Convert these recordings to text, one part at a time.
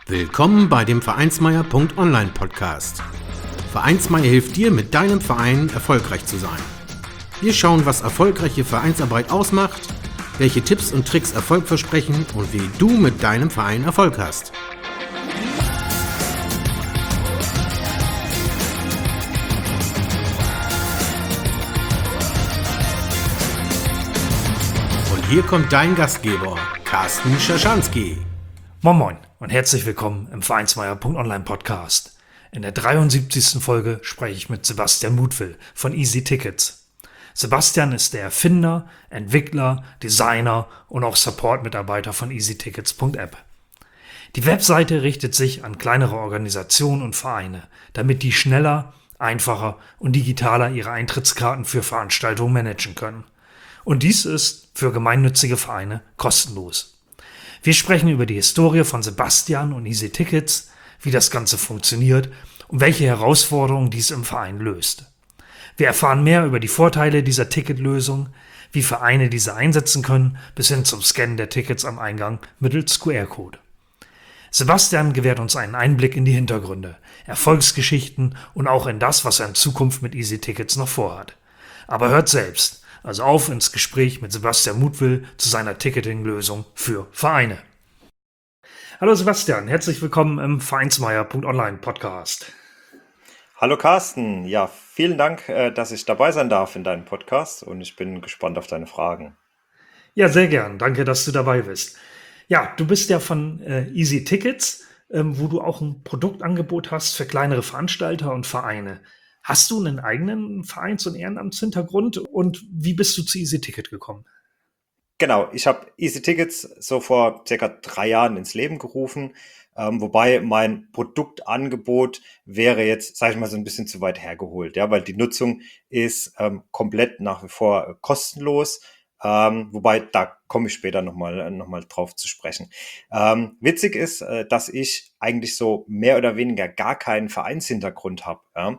Willkommen bei dem Vereinsmeier.online Podcast. Vereinsmeier hilft dir, mit deinem Verein erfolgreich zu sein. Wir schauen, was erfolgreiche Vereinsarbeit ausmacht, welche Tipps und Tricks Erfolg versprechen und wie du mit deinem Verein Erfolg hast. Und hier kommt dein Gastgeber, Carsten Schaschanski. Moin Moin und herzlich willkommen im Vereinsmeier.online Podcast. In der 73. Folge spreche ich mit Sebastian Mutwill von Easy Tickets. Sebastian ist der Erfinder, Entwickler, Designer und auch Support-Mitarbeiter von easytickets.app. Die Webseite richtet sich an kleinere Organisationen und Vereine, damit die schneller, einfacher und digitaler ihre Eintrittskarten für Veranstaltungen managen können. Und dies ist für gemeinnützige Vereine kostenlos. Wir sprechen über die Historie von Sebastian und Easy Tickets, wie das Ganze funktioniert und welche Herausforderungen dies im Verein löst. Wir erfahren mehr über die Vorteile dieser Ticketlösung, wie Vereine diese einsetzen können, bis hin zum Scannen der Tickets am Eingang mittels QR-Code. Sebastian gewährt uns einen Einblick in die Hintergründe, Erfolgsgeschichten und auch in das, was er in Zukunft mit Easy Tickets noch vorhat. Aber hört selbst. Also auf ins Gespräch mit Sebastian Mutwill zu seiner Ticketing-Lösung für Vereine. Hallo Sebastian, herzlich willkommen im Vereinsmeier.online Podcast. Hallo Carsten, ja, vielen Dank, dass ich dabei sein darf in deinem Podcast und ich bin gespannt auf deine Fragen. Ja, sehr gern. Danke, dass du dabei bist. Ja, du bist ja von Easy Tickets, wo du auch ein Produktangebot hast für kleinere Veranstalter und Vereine. Hast du einen eigenen Vereins- und Ehrenamtshintergrund und wie bist du zu Easy Ticket gekommen? Genau, ich habe Easy Tickets so vor circa 3 Jahren ins Leben gerufen, wobei mein Produktangebot wäre jetzt, sage ich mal, so ein bisschen zu weit hergeholt, ja, weil die Nutzung ist komplett nach wie vor kostenlos, wobei da komme ich später noch mal drauf zu sprechen. Witzig ist, dass ich eigentlich so mehr oder weniger gar keinen Vereinshintergrund habe. Ja.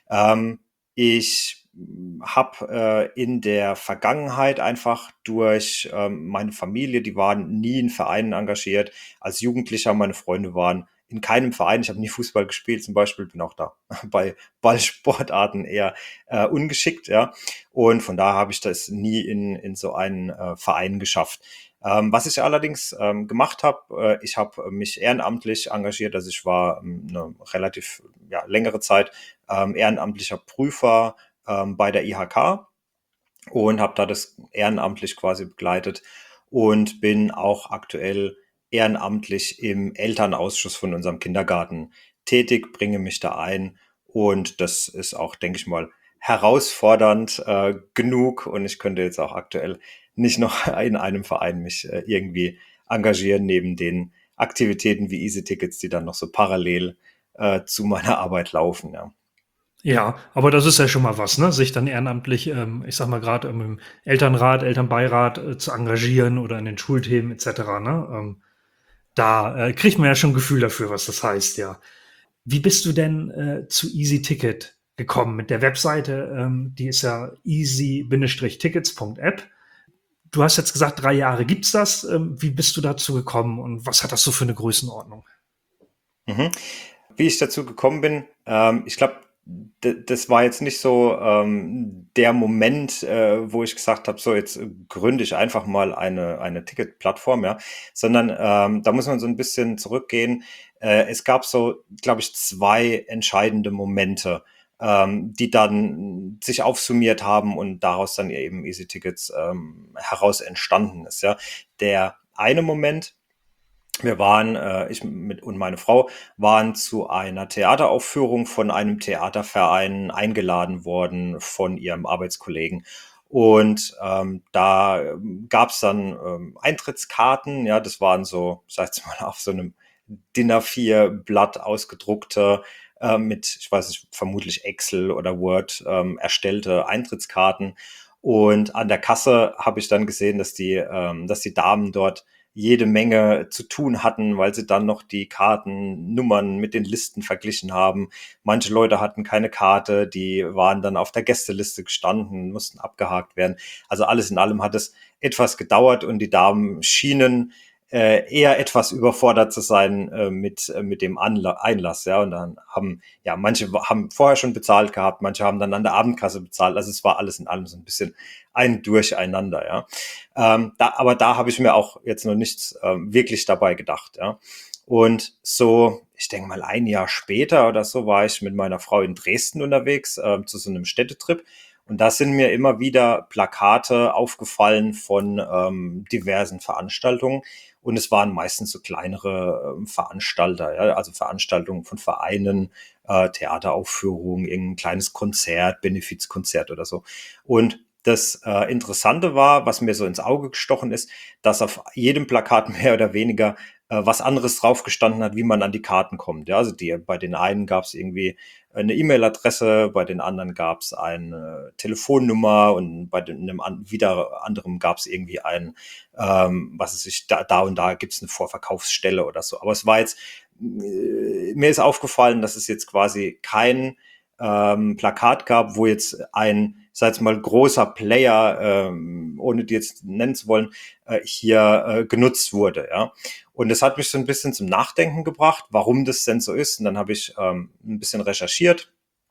Ich habe in der Vergangenheit einfach durch meine Familie, die waren nie in Vereinen engagiert. Als Jugendlicher, meine Freunde waren in keinem Verein. Ich habe nie Fußball gespielt zum Beispiel, bin auch da bei Ballsportarten eher ungeschickt, ja. Und von daher habe ich das nie in so einen Verein geschafft. Was ich allerdings gemacht habe, ich habe mich ehrenamtlich engagiert, also ich war eine relativ längere Zeit ehrenamtlicher Prüfer bei der IHK und habe da das ehrenamtlich quasi begleitet und bin auch aktuell ehrenamtlich im Elternausschuss von unserem Kindergarten tätig, bringe mich da ein und das ist auch, denke ich mal, herausfordernd genug und ich könnte jetzt auch aktuell nicht noch in einem Verein mich irgendwie engagieren, neben den Aktivitäten wie Easy Tickets, die dann noch so parallel zu meiner Arbeit laufen, ja. Ja, aber das ist ja schon mal was, ne? Sich dann ehrenamtlich, ich sag mal gerade im Elternrat, Elternbeirat zu engagieren oder in den Schulthemen etc., ne? Da kriegt man ja schon ein Gefühl dafür, was das heißt, ja. Wie bist du denn zu Easy Ticket gekommen? Mit der Webseite, die ist ja easy-tickets.app. Du hast jetzt gesagt, 3 Jahre gibt's das. Wie bist du dazu gekommen und was hat das so für eine Größenordnung? Mhm. Wie ich dazu gekommen bin, ich glaube, das war jetzt nicht so der Moment, wo ich gesagt habe, so jetzt gründe ich einfach mal eine Ticketplattform, ja, sondern da muss man so ein bisschen zurückgehen. Es gab so, glaube ich, zwei entscheidende Momente, die dann sich aufsummiert haben und daraus dann eben Easy Tickets heraus entstanden ist, ja. Der eine Moment, wir waren, ich mit und meine Frau waren zu einer Theateraufführung von einem Theaterverein eingeladen worden von ihrem Arbeitskollegen. Und da gab's dann Eintrittskarten, ja, das waren so, sag ich mal, auf so einem DIN A4-Blatt ausgedruckte, mit, ich weiß nicht, vermutlich Excel oder Word erstellte Eintrittskarten. Und an der Kasse habe ich dann gesehen, dass die Damen dort jede Menge zu tun hatten, weil sie dann noch die Kartennummern mit den Listen verglichen haben. Manche Leute hatten keine Karte, die waren dann auf der Gästeliste gestanden, mussten abgehakt werden. Also alles in allem hat es etwas gedauert und die Damen schienen eher etwas überfordert zu sein mit dem Einlass, ja. Und dann manche haben vorher schon bezahlt gehabt, manche haben dann an der Abendkasse bezahlt. Also es war alles in allem so ein bisschen ein Durcheinander, ja. Aber da habe ich mir auch jetzt noch nichts wirklich dabei gedacht, ja. Und so, ich denke mal ein Jahr später oder so, war ich mit meiner Frau in Dresden unterwegs zu so einem Städtetrip. Und da sind mir immer wieder Plakate aufgefallen von diversen Veranstaltungen. Und es waren meistens so kleinere Veranstalter, ja, also Veranstaltungen von Vereinen, Theateraufführungen, irgendein kleines Konzert, Benefizkonzert oder so. Und das Interessante war, was mir so ins Auge gestochen ist, dass auf jedem Plakat mehr oder weniger was anderes drauf gestanden hat, wie man an die Karten kommt. Ja, also bei den einen gab es irgendwie eine E-Mail-Adresse, bei den anderen gab es eine Telefonnummer und bei wieder anderem gab es irgendwie was weiß ich, da und da gibt es eine Vorverkaufsstelle oder so. Aber es war jetzt, mir ist aufgefallen, dass es jetzt quasi kein Plakat gab, wo jetzt ich sag jetzt mal, großer Player, ohne die jetzt nennen zu wollen, hier genutzt wurde, ja. Und das hat mich so ein bisschen zum Nachdenken gebracht, warum das denn so ist. Und dann habe ich ein bisschen recherchiert,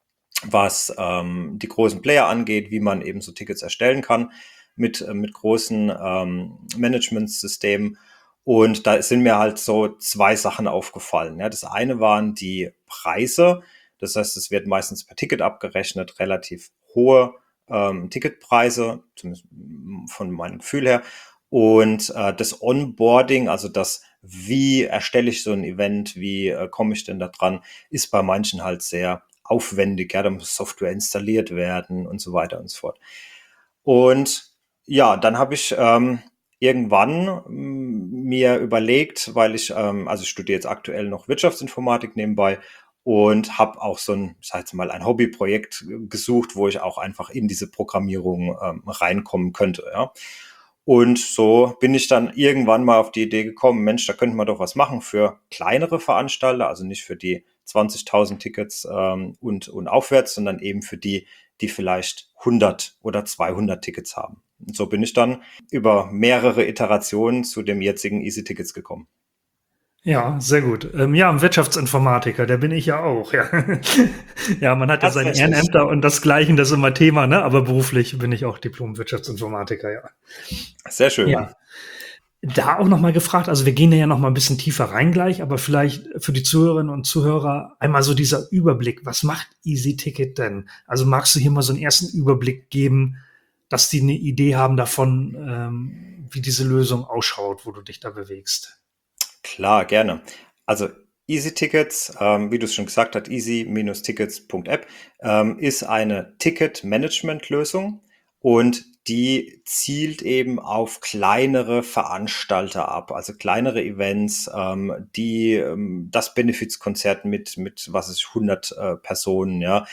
was die großen Player angeht, wie man eben so Tickets erstellen kann mit großen Managementsystemen. Und da sind mir halt so zwei Sachen aufgefallen. Ja, das eine waren die Preise. Das heißt, es wird meistens per Ticket abgerechnet, relativ hohe Ticketpreise, zumindest von meinem Gefühl her. Und das Onboarding, also wie erstelle ich so ein Event, wie komme ich denn da dran, ist bei manchen halt sehr aufwendig. Ja, da muss Software installiert werden und so weiter und so fort. Und ja, dann habe ich irgendwann mir überlegt, weil ich studiere jetzt aktuell noch Wirtschaftsinformatik nebenbei und habe auch so ich sag jetzt mal, ein Hobbyprojekt gesucht, wo ich auch einfach in diese Programmierung reinkommen könnte, ja. Und so bin ich dann irgendwann mal auf die Idee gekommen, Mensch, da könnte man doch was machen für kleinere Veranstalter, also nicht für die 20.000 Tickets und aufwärts, sondern eben für die vielleicht 100 oder 200 Tickets haben. Und so bin ich dann über mehrere Iterationen zu dem jetzigen Easy Tickets gekommen. Ja, sehr gut. Ja, ein Wirtschaftsinformatiker, der bin ich ja auch, ja. Ja, man hat ja seine Tatsächlich. Ehrenämter und das Gleiche, das ist immer Thema, ne? Aber beruflich bin ich auch Diplom-Wirtschaftsinformatiker, ja. Sehr schön. Ja. Da auch noch mal gefragt, also wir gehen da ja noch mal ein bisschen tiefer rein gleich, aber vielleicht für die Zuhörerinnen und Zuhörer einmal so dieser Überblick. Was macht Easy Ticket denn? Also magst du hier mal so einen ersten Überblick geben, dass die eine Idee haben davon, wie diese Lösung ausschaut, wo du dich da bewegst? Klar, gerne. Also Easy Tickets, wie du es schon gesagt hast, easy-tickets.app, ist eine Ticket-Management-Lösung und die zielt eben auf kleinere Veranstalter ab, also kleinere Events, das Benefizkonzert mit was ist 100 Personen, ja,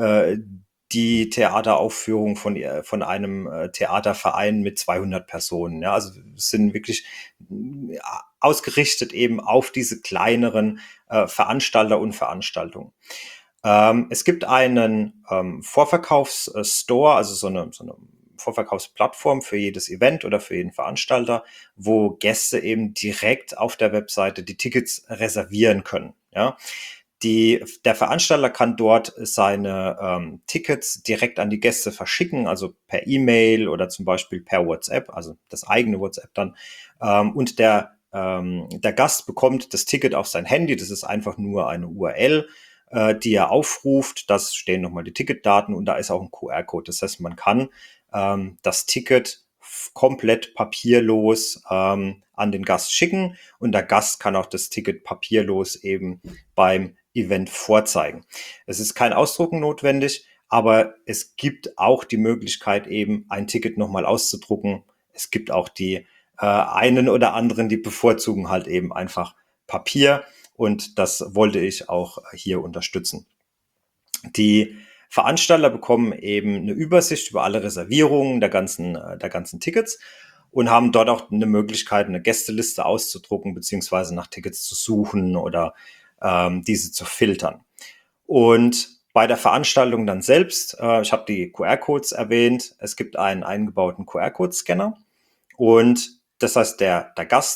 die Theateraufführung von einem Theaterverein mit 200 Personen, ja, also es sind wirklich ausgerichtet eben auf diese kleineren Veranstalter und Veranstaltungen. Es gibt einen Vorverkaufsstore, also so eine Vorverkaufsplattform für jedes Event oder für jeden Veranstalter, wo Gäste eben direkt auf der Webseite die Tickets reservieren können. Ja? Der Veranstalter kann dort seine Tickets direkt an die Gäste verschicken, also per E-Mail oder zum Beispiel per WhatsApp, also das eigene WhatsApp dann. Und der Gast bekommt das Ticket auf sein Handy. Das ist einfach nur eine URL, die er aufruft. Da stehen nochmal die Ticketdaten und da ist auch ein QR-Code. Das heißt, man kann das Ticket komplett papierlos an den Gast schicken und der Gast kann auch das Ticket papierlos eben beim Event vorzeigen. Es ist kein Ausdrucken notwendig, aber es gibt auch die Möglichkeit, eben ein Ticket nochmal auszudrucken. Es gibt auch die einen oder anderen, die bevorzugen halt eben einfach Papier und das wollte ich auch hier unterstützen. Die Veranstalter bekommen eben eine Übersicht über alle Reservierungen der ganzen Tickets und haben dort auch eine Möglichkeit, eine Gästeliste auszudrucken beziehungsweise nach Tickets zu suchen oder diese zu filtern. Und bei der Veranstaltung dann selbst, ich habe die QR-Codes erwähnt, es gibt einen eingebauten QR-Code-Scanner und das heißt, der Gast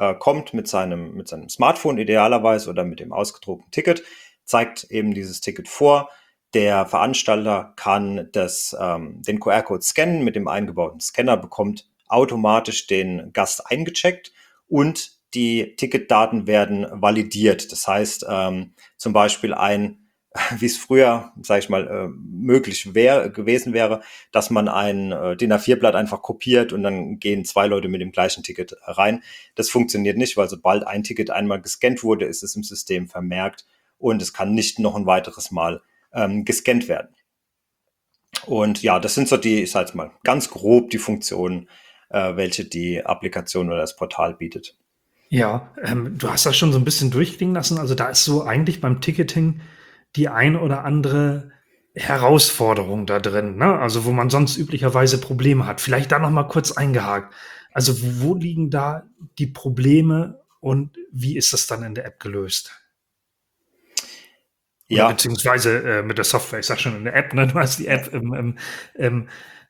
kommt mit seinem Smartphone idealerweise oder mit dem ausgedruckten Ticket, zeigt eben dieses Ticket vor. Der Veranstalter kann den QR-Code scannen mit dem eingebauten Scanner, bekommt automatisch den Gast eingecheckt und die Ticketdaten werden validiert. Das heißt, zum Beispiel wie es früher, sage ich mal, möglich gewesen wäre, dass man ein DIN A4-Blatt einfach kopiert und dann gehen 2 Leute mit dem gleichen Ticket rein. Das funktioniert nicht, weil sobald ein Ticket einmal gescannt wurde, ist es im System vermerkt und es kann nicht noch ein weiteres Mal gescannt werden. Und ja, das sind so ich sage jetzt mal, ganz grob die Funktionen, welche die Applikation oder das Portal bietet. Ja, du hast das schon so ein bisschen durchklingen lassen. Also da ist so eigentlich beim Ticketing die ein oder andere Herausforderung da drin, ne? Also wo man sonst üblicherweise Probleme hat. Vielleicht da noch mal kurz eingehakt. Also wo liegen da die Probleme und wie ist das dann in der App gelöst? Oder beziehungsweise mit der Software, ich sag schon in der App, ne? Du hast die App im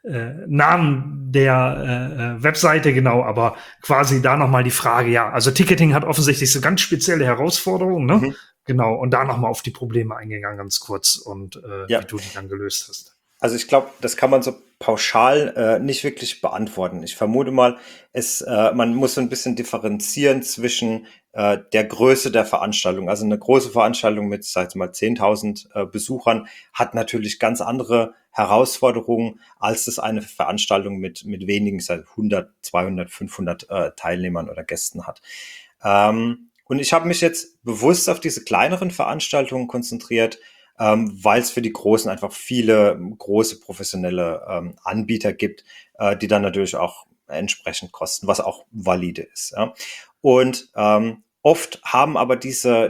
Namen der Webseite, genau, aber quasi da nochmal die Frage, ja, also Ticketing hat offensichtlich so ganz spezielle Herausforderungen, ne? Mhm. Genau, und da nochmal auf die Probleme eingegangen, ganz kurz, und wie du die dann gelöst hast. Also ich glaube, das kann man so pauschal nicht wirklich beantworten. Ich vermute mal, man muss so ein bisschen differenzieren zwischen der Größe der Veranstaltung. Also eine große Veranstaltung mit, sag ich mal, 10.000 Besuchern hat natürlich ganz andere Herausforderungen, als das eine Veranstaltung mit wenigen, seit 100, 200, 500 Teilnehmern oder Gästen hat. Und ich habe mich jetzt bewusst auf diese kleineren Veranstaltungen konzentriert, weil es für die Großen einfach viele große professionelle Anbieter gibt, die dann natürlich auch entsprechend kosten, was auch valide ist. Ja. Und oft haben aber diese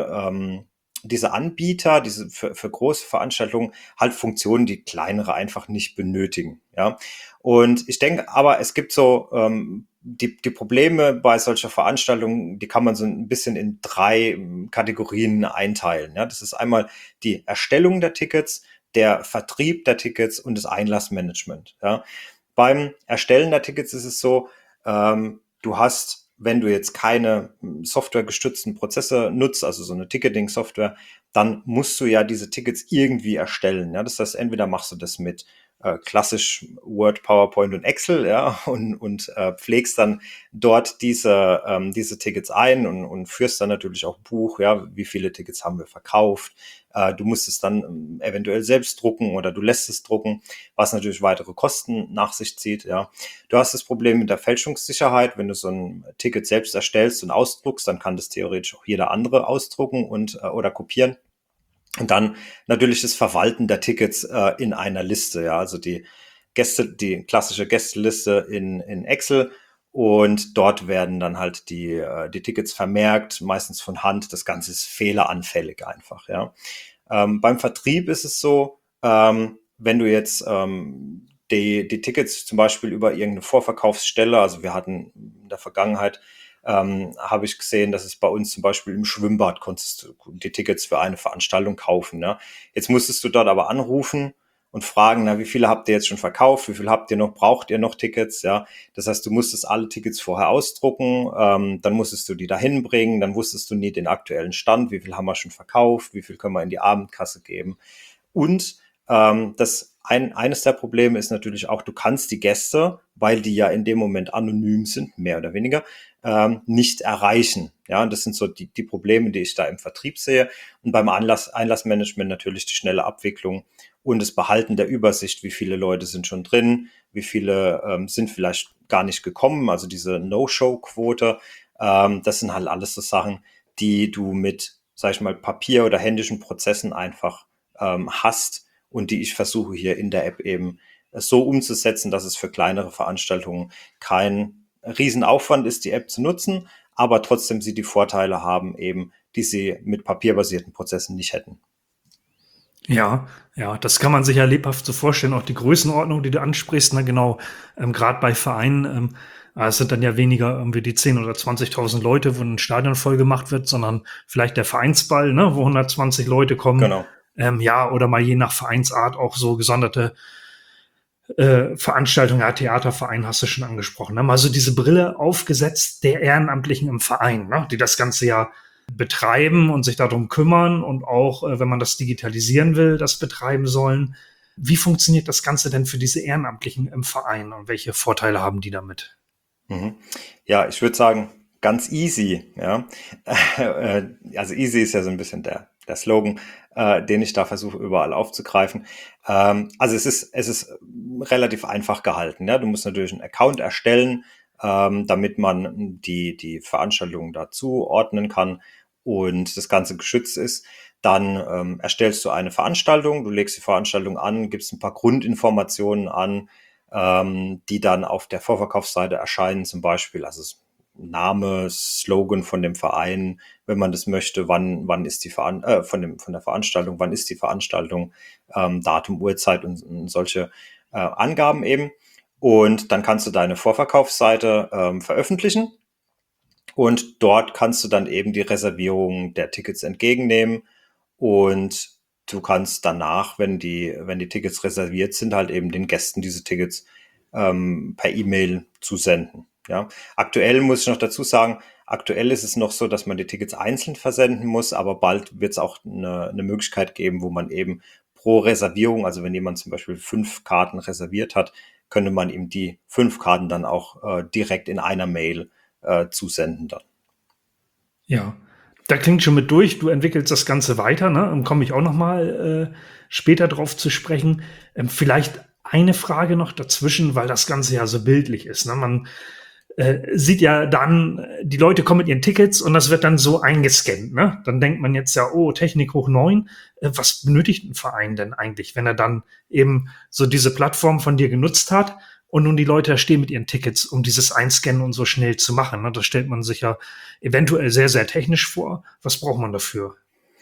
Anbieter, für große Veranstaltungen halt Funktionen, die kleinere einfach nicht benötigen. Ja. Und ich denke aber, es gibt so die Probleme bei solcher Veranstaltungen, die kann man so ein bisschen in 3 Kategorien einteilen. Ja, das ist einmal die Erstellung der Tickets, der Vertrieb der Tickets und das Einlassmanagement. Ja. Beim Erstellen der Tickets ist es so, du hast, wenn du jetzt keine softwaregestützten Prozesse nutzt, also so eine Ticketing-Software, dann musst du ja diese Tickets irgendwie erstellen. Ja. Das heißt, entweder machst du das mit klassisch Word, PowerPoint und Excel, ja, und pflegst dann dort diese Tickets ein und führst dann natürlich auch Buch, ja, wie viele Tickets haben wir verkauft. Du musst es dann eventuell selbst drucken oder du lässt es drucken, was natürlich weitere Kosten nach sich zieht, ja. Du hast das Problem mit der Fälschungssicherheit. Wenn du so ein Ticket selbst erstellst und ausdruckst, dann kann das theoretisch auch jeder andere ausdrucken und oder kopieren. Und dann natürlich das Verwalten der Tickets in einer Liste, ja, also die klassische Gästeliste in Excel, und dort werden dann halt die Tickets vermerkt, meistens von Hand. Das Ganze ist fehleranfällig einfach, ja. Beim Vertrieb ist es so, wenn du jetzt die Tickets zum Beispiel über irgendeine Vorverkaufsstelle, also wir hatten in der Vergangenheit habe ich gesehen, dass es bei uns zum Beispiel im Schwimmbad konntest du die Tickets für eine Veranstaltung kaufen. Ne? Jetzt musstest du dort aber anrufen und fragen, wie viele habt ihr jetzt schon verkauft, wie viel braucht ihr noch Tickets? Ja, das heißt, du musstest alle Tickets vorher ausdrucken, dann musstest du die dahin bringen, dann wusstest du nie den aktuellen Stand, wie viel haben wir schon verkauft, wie viel können wir in die Abendkasse geben. Und eines der Probleme ist natürlich auch, du kannst die Gäste, weil die ja in dem Moment anonym sind, mehr oder weniger, nicht erreichen. Ja, und das sind so die Probleme, die ich da im Vertrieb sehe. Und beim Einlassmanagement natürlich die schnelle Abwicklung und das Behalten der Übersicht, wie viele Leute sind schon drin, wie viele sind vielleicht gar nicht gekommen, also diese No-Show-Quote. Das sind halt alles so Sachen, die du mit, sag ich mal, Papier- oder händischen Prozessen einfach hast und die ich versuche hier in der App eben so umzusetzen, dass es für kleinere Veranstaltungen kein Riesenaufwand ist, die App zu nutzen, aber trotzdem sie die Vorteile haben eben, die sie mit papierbasierten Prozessen nicht hätten. Ja, das kann man sich ja lebhaft so vorstellen. Auch die Größenordnung, die du ansprichst, na genau, gerade bei Vereinen, es sind dann ja weniger irgendwie die 10.000 oder 20.000 Leute, wo ein Stadion voll gemacht wird, sondern vielleicht der Vereinsball, ne, wo 120 Leute kommen. Genau. Oder mal je nach Vereinsart auch so gesonderte Veranstaltungen, ja, Theaterverein hast du schon angesprochen. Haben also diese Brille aufgesetzt der Ehrenamtlichen im Verein, ne, die das Ganze ja betreiben und sich darum kümmern und auch, wenn man das digitalisieren will, das betreiben sollen. Wie funktioniert das Ganze denn für diese Ehrenamtlichen im Verein und welche Vorteile haben die damit? Mhm. Ja, ich würde sagen, ganz easy, ja. Also easy ist ja so ein bisschen der Slogan, den ich da versuche überall aufzugreifen. Also es ist relativ einfach gehalten, ja. Du musst natürlich einen Account erstellen, damit man die Veranstaltungen da zuordnen kann und das Ganze geschützt ist. Dann erstellst du eine Veranstaltung, du legst die Veranstaltung an, gibst ein paar Grundinformationen an, die dann auf der Vorverkaufsseite erscheinen, zum Beispiel, also Name, Slogan von dem Verein, wenn man das möchte, wann ist die von der Veranstaltung, wann ist die Veranstaltung, Datum, Uhrzeit und solche Angaben eben. Und dann kannst du deine Vorverkaufsseite veröffentlichen und dort kannst du dann eben die Reservierung der Tickets entgegennehmen und du kannst danach, wenn die Tickets reserviert sind, halt eben den Gästen diese Tickets per E-Mail zusenden. Ja. Aktuell muss ich noch dazu sagen, aktuell ist es noch so, dass man die Tickets einzeln versenden muss, aber bald wird es auch eine Möglichkeit geben, wo man eben pro Reservierung, also wenn jemand zum Beispiel 5 Karten reserviert hat, könnte man ihm die 5 Karten dann auch direkt in einer Mail zusenden dann. Ja, da klingt schon mit durch. Du entwickelst das Ganze weiter, ne? Komme ich auch noch mal später drauf zu sprechen. Vielleicht eine Frage noch dazwischen, weil das Ganze ja so bildlich ist. Ne? Man sieht ja dann, die Leute kommen mit ihren Tickets und das wird dann so eingescannt. Ne? Dann denkt man jetzt ja, oh, Technik hoch 9. Was benötigt ein Verein denn eigentlich, wenn er dann eben so diese Plattform von dir genutzt hat und nun die Leute da stehen mit ihren Tickets, um dieses Einscannen und so schnell zu machen? Ne? Das stellt man sich ja eventuell sehr, sehr technisch vor. Was braucht man dafür?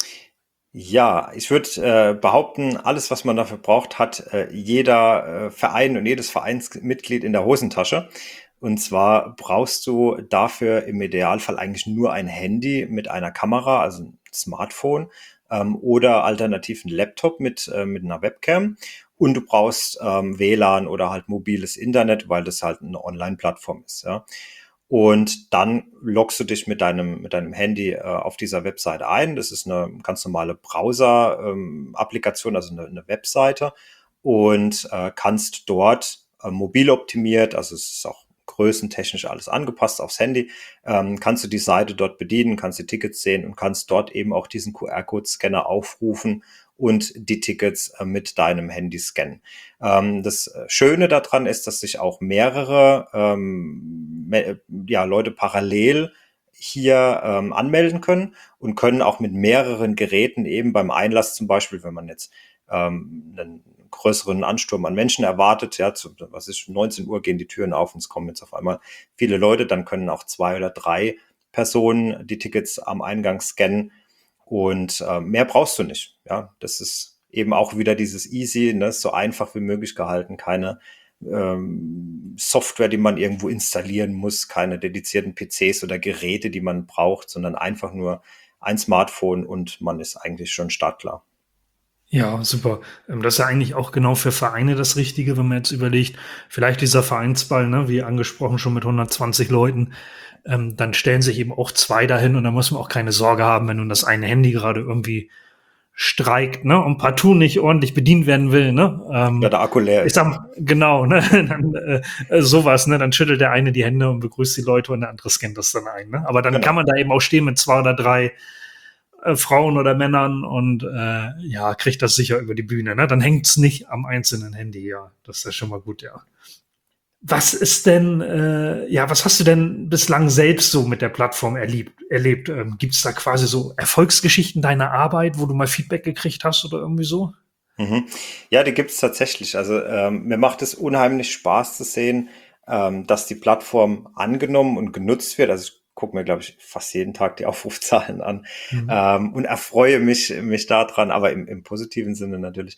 Ja, ich würde behaupten, alles, was man dafür braucht, hat jeder Verein und jedes Vereinsmitglied in der Hosentasche. Und zwar brauchst du dafür im Idealfall eigentlich nur ein Handy mit einer Kamera, also ein Smartphone, oder alternativ ein Laptop mit einer Webcam. Und du brauchst WLAN oder halt mobiles Internet, weil das halt eine Online-Plattform ist. Ja. Und dann loggst du dich mit deinem Handy auf dieser Webseite ein. Das ist eine ganz normale Browser-Applikation, also eine Webseite. Und kannst dort mobil optimiert, also es ist auch größentechnisch alles angepasst aufs Handy, kannst du die Seite dort bedienen, kannst die Tickets sehen und kannst dort eben auch diesen QR-Code-Scanner aufrufen und die Tickets mit deinem Handy scannen. Das Schöne daran ist, dass sich auch mehrere Leute parallel hier anmelden können und können auch mit mehreren Geräten eben beim Einlass zum Beispiel, wenn man jetzt einen größeren Ansturm an Menschen erwartet, ja, was ist, 19 Uhr gehen die Türen auf und es kommen jetzt auf einmal viele Leute, dann können auch 2 oder 3 Personen die Tickets am Eingang scannen und mehr brauchst du nicht. Ja, das ist eben auch wieder dieses Easy, ne, so einfach wie möglich gehalten, keine Software, die man irgendwo installieren muss, keine dedizierten PCs oder Geräte, die man braucht, sondern einfach nur ein Smartphone und man ist eigentlich schon startklar. Ja, super. Das ist ja eigentlich auch genau für Vereine das Richtige, wenn man jetzt überlegt, vielleicht dieser Vereinsball, ne, wie angesprochen, schon mit 120 Leuten, dann stellen sich eben auch 2 dahin und dann muss man auch keine Sorge haben, wenn nun das eine Handy gerade irgendwie streikt, ne, und partout nicht ordentlich bedient werden will, ne. Ja, der Akku leer Ich ist. sag genau, ne, dann sowas, ne, dann schüttelt der eine die Hände und begrüßt die Leute und der andere scannt das dann ein, ne. Aber dann kann Genau. man da eben auch stehen mit 2 oder 3 Frauen oder Männern und ja, kriegt das sicher über die Bühne. Ne? Dann hängt's nicht am einzelnen Handy, ja. Das ist ja schon mal gut, ja. Was ist denn, ja, was hast du denn bislang selbst so mit der Plattform erlebt? Gibt es da quasi so Erfolgsgeschichten deiner Arbeit, wo du mal Feedback gekriegt hast oder irgendwie so? Mhm. Ja, die gibt's tatsächlich. Also mir macht es unheimlich Spaß zu sehen, dass die Plattform angenommen und genutzt wird. Also ich gucke mir, glaube ich, fast jeden Tag die Aufrufzahlen an Mhm. und erfreue mich daran, aber im positiven Sinne natürlich.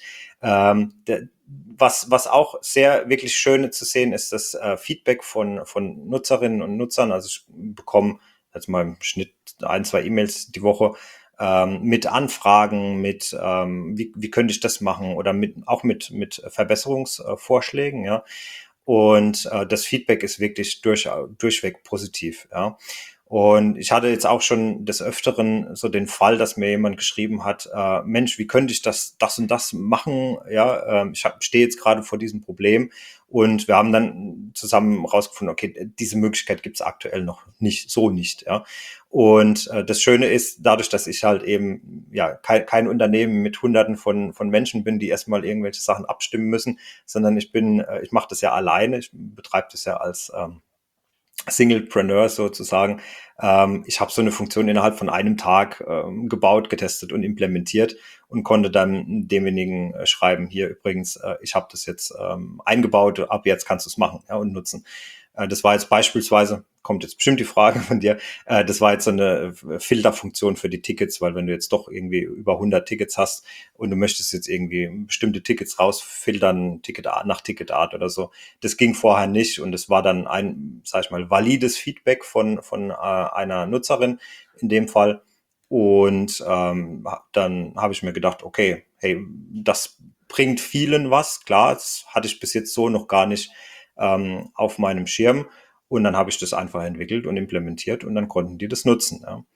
Was auch sehr wirklich schön zu sehen ist, das Feedback von Nutzerinnen und Nutzern. Also ich bekomme jetzt mal im Schnitt 1, 2 E-Mails die Woche mit Anfragen, wie könnte ich das machen oder mit Verbesserungsvorschlägen, ja. Und das Feedback ist wirklich durchweg positiv, ja. Und ich hatte jetzt auch schon des Öfteren so den Fall, dass mir jemand geschrieben hat, Mensch, wie könnte ich das und das machen? Ja, stehe jetzt gerade vor diesem Problem. Und wir haben dann zusammen rausgefunden, okay, diese Möglichkeit gibt es aktuell noch nicht, ja. Und das Schöne ist, dadurch, dass ich halt eben ja kein Unternehmen mit Hunderten von Menschen bin, die erstmal irgendwelche Sachen abstimmen müssen, sondern ich mache das ja alleine, ich betreibe das ja als Singlepreneur sozusagen. Ich habe so eine Funktion innerhalb von einem Tag gebaut, getestet und implementiert und konnte dann demjenigen schreiben, hier übrigens, ich habe das jetzt eingebaut, ab jetzt kannst du es machen, ja, und nutzen. Das war jetzt beispielsweise, kommt jetzt bestimmt die Frage von dir, das war jetzt so eine Filterfunktion für die Tickets, weil wenn du jetzt doch irgendwie über 100 Tickets hast und du möchtest jetzt irgendwie bestimmte Tickets rausfiltern, nach Ticketart oder so, das ging vorher nicht und es war dann sag ich mal, valides Feedback von einer Nutzerin in dem Fall. Und dann habe ich mir gedacht, okay, hey, das bringt vielen was. Klar, das hatte ich bis jetzt so noch gar nicht auf meinem Schirm. Und dann habe ich das einfach entwickelt und implementiert und dann konnten die das nutzen. Ja.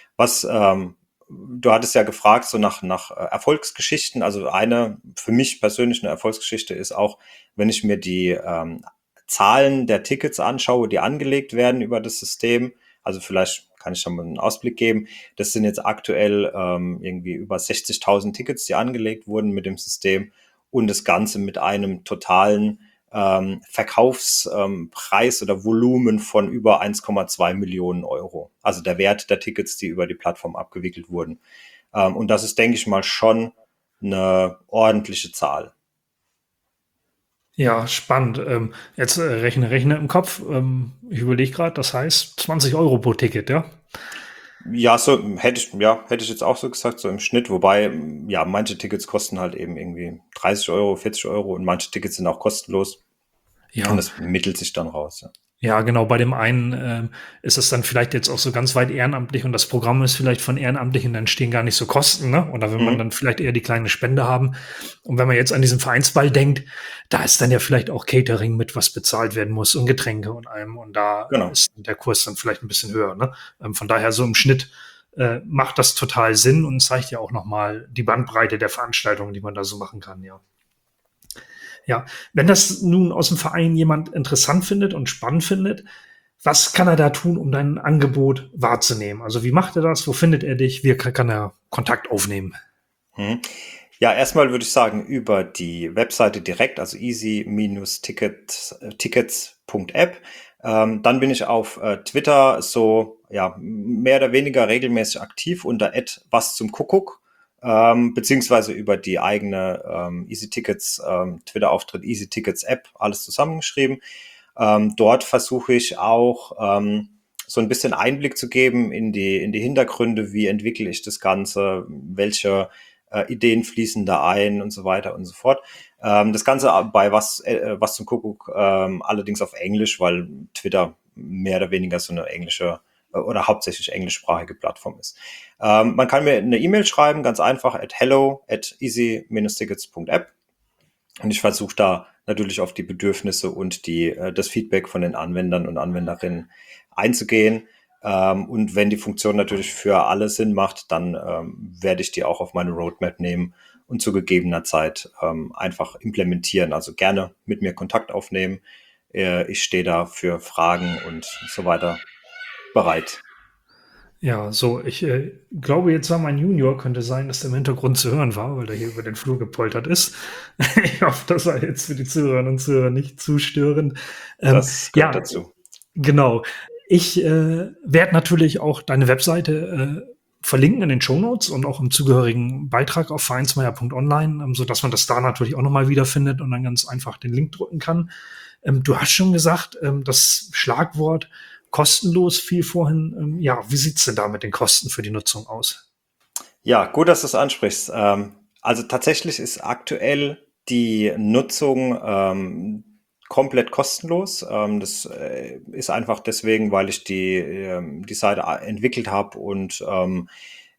Du hattest ja gefragt, so nach Erfolgsgeschichten. Also für mich persönlich eine Erfolgsgeschichte ist auch, wenn ich mir die Zahlen der Tickets anschaue, die angelegt werden über das System. Also vielleicht kann ich da mal einen Ausblick geben. Das sind jetzt aktuell irgendwie über 60.000 Tickets, die angelegt wurden mit dem System und das Ganze mit einem totalen Verkaufspreis oder Volumen von über 1,2 Millionen Euro. Also der Wert der Tickets, die über die Plattform abgewickelt wurden. Und das ist, denke ich mal, schon eine ordentliche Zahl. Ja, spannend. Jetzt rechne im Kopf. Ich überlege gerade, das heißt 20 Euro pro Ticket, ja? Ja, hätte ich jetzt auch so gesagt, so im Schnitt, wobei, ja, manche Tickets kosten halt eben irgendwie 30 Euro, 40 Euro und manche Tickets sind auch kostenlos und Ja, das mittelt sich dann raus. Ja. ja, genau. Bei dem einen ist es dann vielleicht jetzt auch so ganz weit ehrenamtlich und das Programm ist vielleicht von Ehrenamtlichen, dann entstehen gar nicht so Kosten, ne? Oder wenn man Mhm. dann vielleicht eher die kleine Spende haben. Und wenn man jetzt an diesen Vereinsball denkt, da ist dann ja vielleicht auch Catering mit, was bezahlt werden muss und Getränke und allem. Und da Genau. ist der Kurs dann vielleicht ein bisschen höher, ne? Von daher so im Schnitt macht das total Sinn und zeigt ja auch nochmal die Bandbreite der Veranstaltungen, die man da so machen kann, ja. Ja, wenn das nun aus dem Verein jemand interessant findet und spannend findet, was kann er da tun, um dein Angebot wahrzunehmen? Also wie macht er das? Wo findet er dich? Wie kann er Kontakt aufnehmen? Mhm. Ja, erstmal würde ich sagen, über die Webseite direkt, also easy-tickets.app. Dann bin ich auf Twitter so, ja, mehr oder weniger regelmäßig aktiv unter @was zum Kuckuck, beziehungsweise über die eigene Easy Tickets Twitter-Auftritt, Easy Tickets App, alles zusammengeschrieben. Dort versuche ich auch so ein bisschen Einblick zu geben in die Hintergründe, wie entwickle ich das Ganze, welche Ideen fließen da ein und so weiter und so fort. Das Ganze bei was zum Kuckuck allerdings auf Englisch, weil Twitter mehr oder weniger so eine englische oder hauptsächlich englischsprachige Plattform ist. Man kann mir eine E-Mail schreiben, ganz einfach, at hello@easy-tickets.app. Und ich versuche da natürlich auf die Bedürfnisse und das Feedback von den Anwendern und Anwenderinnen einzugehen. Und wenn die Funktion natürlich für alle Sinn macht, dann werde ich die auch auf meine Roadmap nehmen und zu gegebener Zeit einfach implementieren. Also gerne mit mir Kontakt aufnehmen. Ich stehe da für Fragen und so weiter bereit. Ja, so, ich glaube, jetzt war mein Junior, könnte sein, dass der im Hintergrund zu hören war, weil der hier über den Flur gepoltert ist. Ich hoffe, das war jetzt für die Zuhörerinnen und Zuhörer nicht zu störend. Das gehört Ja, dazu. genau. Ich werde natürlich auch deine Webseite verlinken in den Shownotes und auch im zugehörigen Beitrag auf vereinsmeier.online, sodass man das da natürlich auch nochmal wiederfindet und dann ganz einfach den Link drücken kann. Du hast schon gesagt, das Schlagwort kostenlos fiel vorhin. Ja, wie sieht's denn da mit den Kosten für die Nutzung aus? Ja, gut, dass du es ansprichst. Also tatsächlich ist aktuell die Nutzung komplett kostenlos. Das ist einfach deswegen, weil ich die Seite entwickelt habe und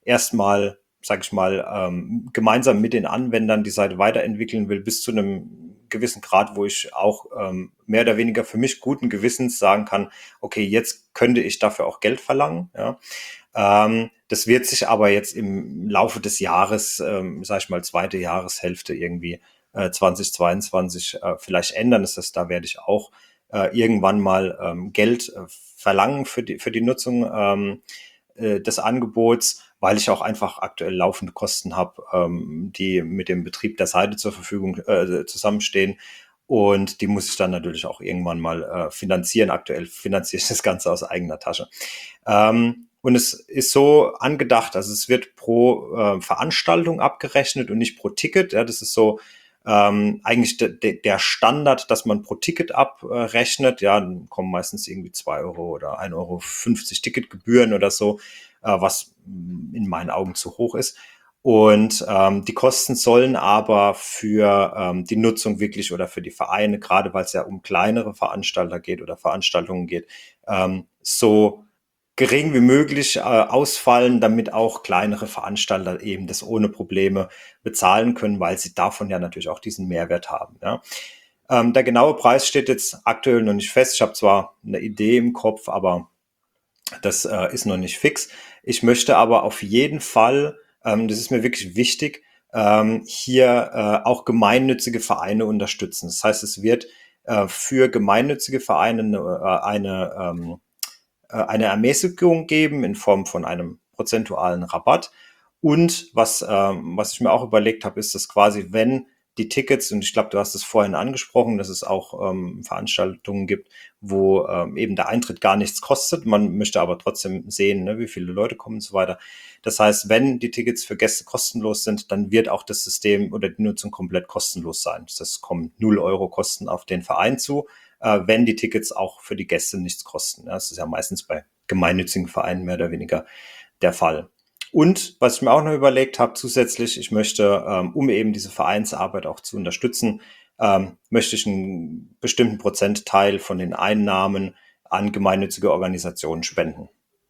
erstmal, sag ich mal, gemeinsam mit den Anwendern die Seite weiterentwickeln will, bis zu einem gewissen Grad, wo ich auch mehr oder weniger für mich guten Gewissens sagen kann, okay, jetzt könnte ich dafür auch Geld verlangen. Ja. Das wird sich aber jetzt im Laufe des Jahres, sag ich mal, zweite Jahreshälfte irgendwie 2022 vielleicht ändern. Das heißt, da werde ich auch irgendwann mal Geld verlangen für die Nutzung des Angebots, weil ich auch einfach aktuell laufende Kosten habe, die mit dem Betrieb der Seite zur Verfügung zusammenstehen. Und die muss ich dann natürlich auch irgendwann mal finanzieren. Aktuell finanziere ich das Ganze aus eigener Tasche. Und es ist so angedacht, also es wird pro Veranstaltung abgerechnet und nicht pro Ticket. Ja, das ist so eigentlich der Standard, dass man pro Ticket abrechnet. Ja, dann kommen meistens irgendwie 2 Euro oder 1,50 € Ticketgebühren oder so, was in meinen Augen zu hoch ist. Und die Kosten sollen aber für die Nutzung wirklich oder für die Vereine, gerade weil es ja um kleinere Veranstalter geht oder Veranstaltungen geht, so gering wie möglich ausfallen, damit auch kleinere Veranstalter eben das ohne Probleme bezahlen können, weil sie davon ja natürlich auch diesen Mehrwert haben. Ja. Der genaue Preis steht jetzt aktuell noch nicht fest. Ich habe zwar eine Idee im Kopf, aber das ist noch nicht fix. Ich möchte aber auf jeden Fall, das ist mir wirklich wichtig, hier auch gemeinnützige Vereine unterstützen. Das heißt, es wird für gemeinnützige Vereine eine Ermäßigung geben in Form von einem prozentualen Rabatt. Und was ich mir auch überlegt habe, ist, dass quasi, wenn die Tickets, und ich glaube, du hast es vorhin angesprochen, dass es auch Veranstaltungen gibt, wo eben der Eintritt gar nichts kostet. Man möchte aber trotzdem sehen, ne, wie viele Leute kommen und so weiter. Das heißt, wenn die Tickets für Gäste kostenlos sind, dann wird auch das System oder die Nutzung komplett kostenlos sein. Das kommen 0 € Kosten auf den Verein zu, wenn die Tickets auch für die Gäste nichts kosten. Das ist ja meistens bei gemeinnützigen Vereinen mehr oder weniger der Fall. Und was ich mir auch noch überlegt habe, zusätzlich, ich möchte, um eben diese Vereinsarbeit auch zu unterstützen, möchte ich einen bestimmten Prozentteil von den Einnahmen an gemeinnützige Organisationen spenden.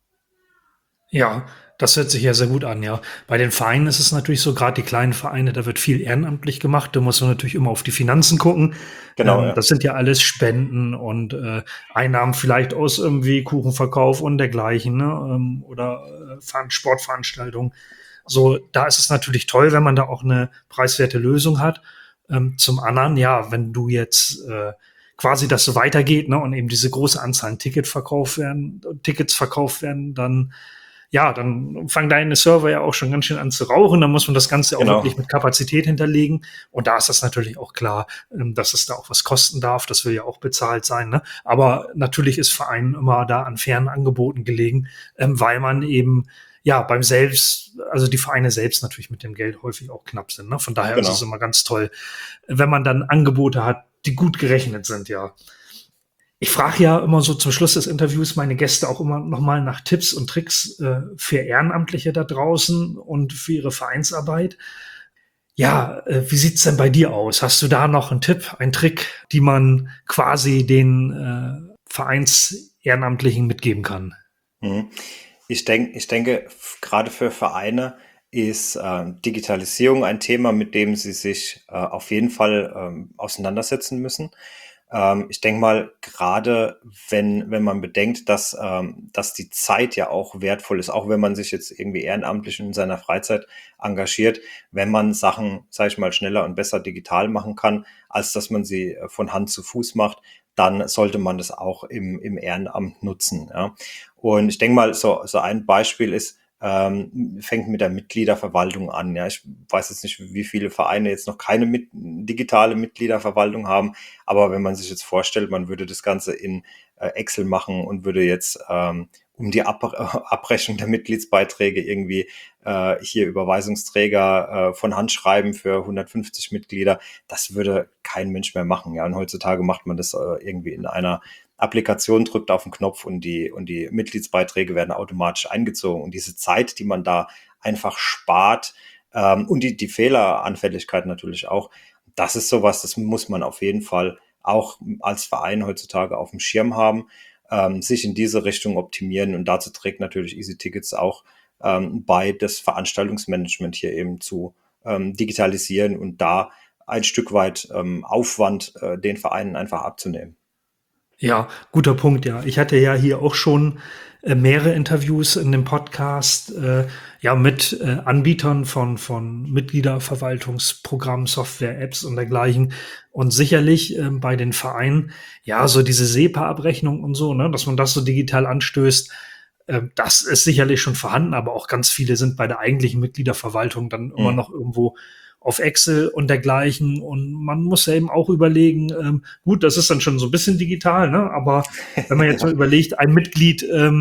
Ja, das hört sich ja sehr gut an, ja. Bei den Vereinen ist es natürlich so, gerade die kleinen Vereine, da wird viel ehrenamtlich gemacht. Da muss man natürlich immer auf die Finanzen gucken. Genau, ja. Das sind ja alles Spenden und Einnahmen vielleicht aus irgendwie Kuchenverkauf und dergleichen, ne? Oder Sportveranstaltungen. So, da ist es natürlich toll, wenn man da auch eine preiswerte Lösung hat. Zum anderen, ja, wenn du jetzt quasi das so weitergeht, ne, und eben diese große Anzahl an Tickets verkauft werden, dann ja, dann fangen deine Server ja auch schon ganz schön an zu rauchen. Dann muss man das Ganze auch wirklich mit Kapazität hinterlegen. Und da ist das natürlich auch klar, dass es da auch was kosten darf. Das will ja auch bezahlt sein. Ne? Aber natürlich ist Vereinen immer da an fairen Angeboten gelegen, weil man eben ja also die Vereine selbst natürlich mit dem Geld häufig auch knapp sind. Ne? Von daher ist es immer ganz toll, wenn man dann Angebote hat, die gut gerechnet sind, ja. Ich frage ja immer so zum Schluss des Interviews meine Gäste auch immer nochmal nach Tipps und Tricks für Ehrenamtliche da draußen und für ihre Vereinsarbeit. Ja, wie sieht's denn bei dir aus? Hast du da noch einen Tipp, einen Trick, die man quasi den Vereins-Ehrenamtlichen mitgeben kann? Ich denke, gerade für Vereine ist Digitalisierung ein Thema, mit dem sie sich auf jeden Fall auseinandersetzen müssen. Ich denke mal, gerade wenn man bedenkt, dass die Zeit ja auch wertvoll ist, auch wenn man sich jetzt irgendwie ehrenamtlich in seiner Freizeit engagiert, wenn man Sachen, sage ich mal, schneller und besser digital machen kann, als dass man sie von Hand zu Fuß macht, dann sollte man das auch im Ehrenamt nutzen. Ja. Und ich denke mal, so ein Beispiel ist, fängt mit der Mitgliederverwaltung an. Ja, ich weiß jetzt nicht, wie viele Vereine jetzt noch keine digitale Mitgliederverwaltung haben, aber wenn man sich jetzt vorstellt, man würde das Ganze in Excel machen und würde jetzt um die Abrechnung der Mitgliedsbeiträge irgendwie hier Überweisungsträger von Hand schreiben für 150 Mitglieder, das würde kein Mensch mehr machen. Ja, und heutzutage macht man das irgendwie in einer Applikation, drückt auf den Knopf und die Mitgliedsbeiträge werden automatisch eingezogen. Und diese Zeit, die man da einfach spart und die Fehleranfälligkeit natürlich auch, das ist sowas, das muss man auf jeden Fall auch als Verein heutzutage auf dem Schirm haben, sich in diese Richtung optimieren. Und dazu trägt natürlich Easy Tickets auch bei das Veranstaltungsmanagement hier eben zu digitalisieren und da ein Stück weit Aufwand den Vereinen einfach abzunehmen. Ja, guter Punkt, ja. Ich hatte ja hier auch schon mehrere Interviews in dem Podcast mit Anbietern von Mitgliederverwaltungsprogrammen, Software, Apps und dergleichen. Und sicherlich bei den Vereinen, ja, so diese SEPA-Abrechnung und so, ne, dass man das so digital anstößt, das ist sicherlich schon vorhanden, aber auch ganz viele sind bei der eigentlichen Mitgliederverwaltung dann immer noch irgendwo auf Excel und dergleichen. Und man muss ja eben auch überlegen, gut, das ist dann schon so ein bisschen digital, ne? Aber wenn man jetzt mal überlegt, ein Mitglied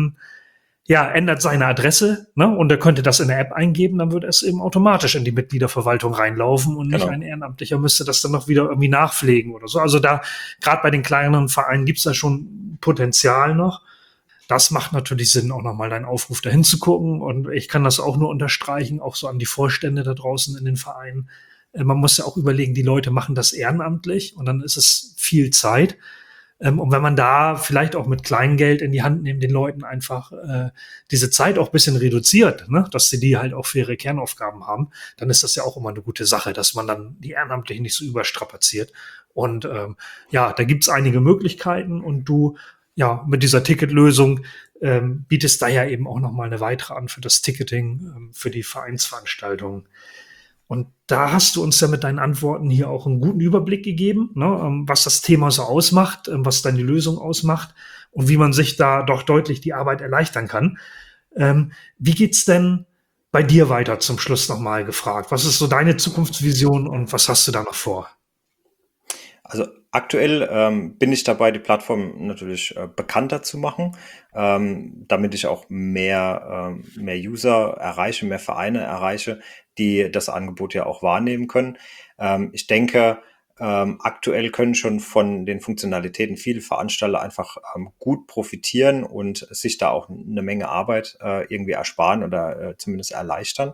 ändert seine Adresse, ne? Und er könnte das in der App eingeben, dann würde es eben automatisch in die Mitgliederverwaltung reinlaufen und nicht ein Ehrenamtlicher müsste das dann noch wieder irgendwie nachpflegen oder so. Also da, gerade bei den kleineren Vereinen gibt's da schon Potenzial noch. Das macht natürlich Sinn, auch nochmal deinen Aufruf dahin zu gucken. Und ich kann das auch nur unterstreichen, auch so an die Vorstände da draußen in den Vereinen. Man muss ja auch überlegen, die Leute machen das ehrenamtlich und dann ist es viel Zeit. Und wenn man da vielleicht auch mit Kleingeld in die Hand nimmt, den Leuten einfach diese Zeit auch ein bisschen reduziert, ne? Dass sie die halt auch für ihre Kernaufgaben haben, dann ist das ja auch immer eine gute Sache, dass man dann die Ehrenamtlichen nicht so überstrapaziert. Und da gibt's einige Möglichkeiten und du mit dieser Ticketlösung bietest da ja eben auch nochmal eine weitere an für das Ticketing, für die Vereinsveranstaltungen. Und da hast du uns ja mit deinen Antworten hier auch einen guten Überblick gegeben, ne, was das Thema so ausmacht, was deine Lösung ausmacht und wie man sich da doch deutlich die Arbeit erleichtern kann. Wie geht's denn bei dir weiter zum Schluss nochmal gefragt? Was ist so deine Zukunftsvision und was hast du da noch vor? Also aktuell bin ich dabei, die Plattform natürlich bekannter zu machen, damit ich auch mehr User erreiche, mehr Vereine erreiche, die das Angebot ja auch wahrnehmen können. Ich denke, aktuell können schon von den Funktionalitäten viele Veranstalter einfach gut profitieren und sich da auch eine Menge Arbeit irgendwie ersparen oder zumindest erleichtern.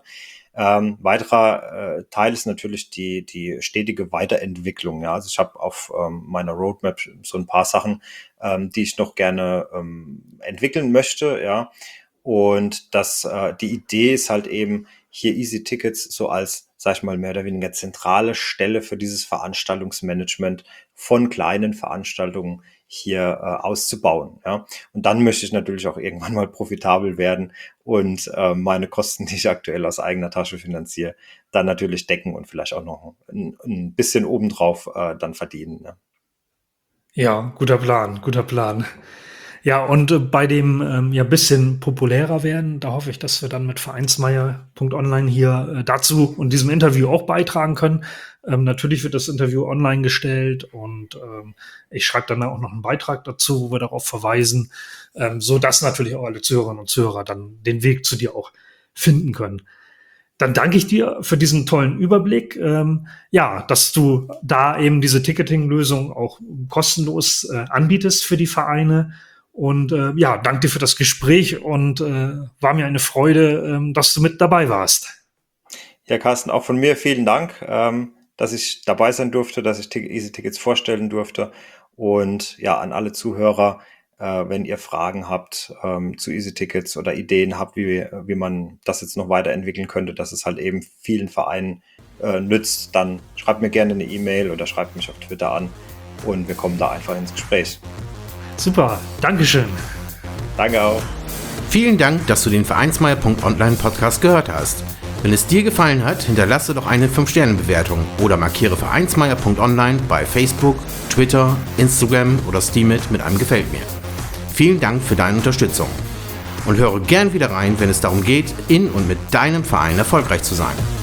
Weiterer Teil ist natürlich die stetige Weiterentwicklung. Ja? Also ich habe auf meiner Roadmap so ein paar Sachen, die ich noch gerne entwickeln möchte. Ja? Und die Idee ist halt eben, hier Easy Tickets so als, sag ich mal, mehr oder weniger zentrale Stelle für dieses Veranstaltungsmanagement von kleinen Veranstaltungen hier auszubauen. Ja? Und dann möchte ich natürlich auch irgendwann mal profitabel werden und meine Kosten, die ich aktuell aus eigener Tasche finanziere, dann natürlich decken und vielleicht auch noch ein bisschen obendrauf dann verdienen. Ne? Ja, guter Plan. Ja, und bei dem bisschen populärer werden, da hoffe ich, dass wir dann mit Vereinsmeier.online hier dazu und diesem Interview auch beitragen können. Natürlich wird das Interview online gestellt und ich schreibe dann auch noch einen Beitrag dazu, wo wir darauf verweisen, so dass natürlich auch alle Zuhörerinnen und Zuhörer dann den Weg zu dir auch finden können. Dann danke ich dir für diesen tollen Überblick, dass du da eben diese Ticketing-Lösung auch kostenlos anbietest für die Vereine. Und danke dir für das Gespräch und war mir eine Freude, dass du mit dabei warst. Ja, Carsten, auch von mir vielen Dank, dass ich dabei sein durfte, dass ich Easy Tickets vorstellen durfte. Und ja, an alle Zuhörer, wenn ihr Fragen habt zu Easy Tickets oder Ideen habt, wie man das jetzt noch weiterentwickeln könnte, dass es halt eben vielen Vereinen nützt, dann schreibt mir gerne eine E-Mail oder schreibt mich auf Twitter an und wir kommen da einfach ins Gespräch. Super, Dankeschön. Danke auch. Vielen Dank, dass du den Vereinsmeier.online Podcast gehört hast. Wenn es dir gefallen hat, hinterlasse doch eine 5-Sterne-Bewertung oder markiere Vereinsmeier.online bei Facebook, Twitter, Instagram oder Steemit mit einem Gefällt mir. Vielen Dank für deine Unterstützung und höre gern wieder rein, wenn es darum geht, in und mit deinem Verein erfolgreich zu sein.